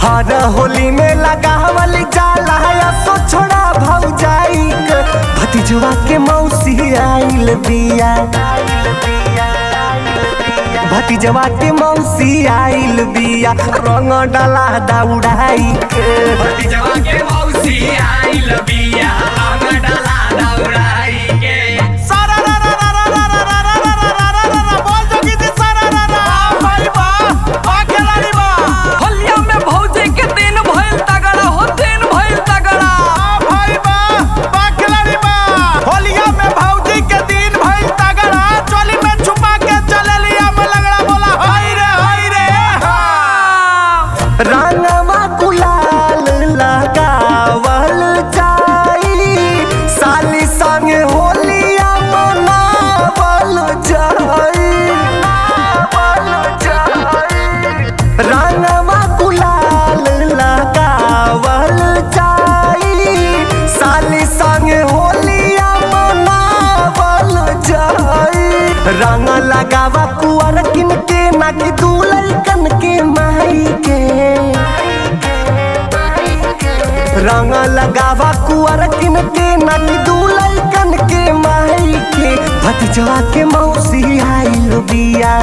हर होली में लगावल जाला सो छोड़ा भौजाई भतीजवा के मौसी आइल बिया भतीजवा के मौसी आइल बिया रंग डाला दौड़ाई भतीजवा के मौसी आइल बिया रंग डाला दौड़ाई के सारा रा रा रा रा रा रा रा रा रा रा रा रा बोल जोगी जी सारा रा रा भाई बा खिलाड़ी बा होलिया में भौजी के दिन भइल तगड़ा हो दिन भइल तगड़ा भाई बा खिलाड़ी बा होलिया में भौजी के दिन भइल तगड़ा चोली में छुपा के चले लिया में लगड़ा बोला हाय रे रंगवा गुलाल लगावल जाई साली संगे होलिया मनावल जाई रंगवा गुलाल लगावल जाई साली संगे होलिया मनावल जाई रंग लगावा कुंवर किन के ना कि दुलैकन के माई के रंग लगावा कुंवर किन के ना कि दुलैकन के माई के भतीजवा के मौसी आइल बिया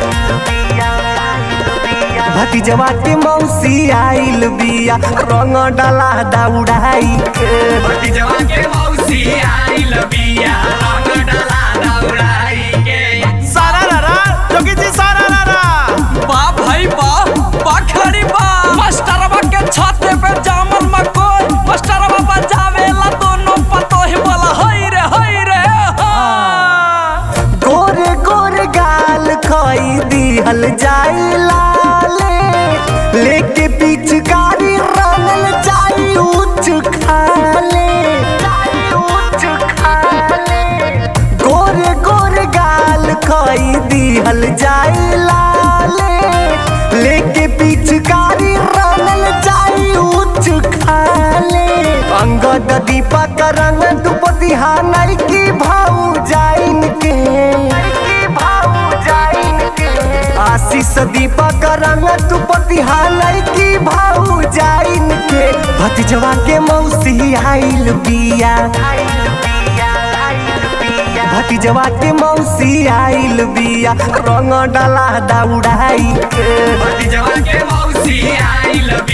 भतीजवा के मौसी आइल बिया रंग डाला दौड़ाई भतीजवा के मौसी आइल बिया रंग डाला दौड़ाई के सारा रा रा जोगी जी सारा रा रा बा भाई बा खड़ी बा मास्टरवा के छाते पे जामल मकोई मास्टरवा बजावेला दोनों पतोही बोला हाय रे गोरे गोरे गाल खोई दिहल जाई लाले लेके पिचकारी रंगल जाई उच्च खाले गोरे गोरे गाल खोई दिहल जाई लाले लेके पिचकारी रंगल जाई उच्च खाले अंगद दीपक रंग दुपति हानई की भाऊ जाइन के आशीष दीपक रंग दुपति हानई की भाऊ जाइन के भतीजवा के मौसी आइल बिया भतीजवा के मौसी आइल बिया रंग डाला दौड़ाई भतीजवा के मौसी आइल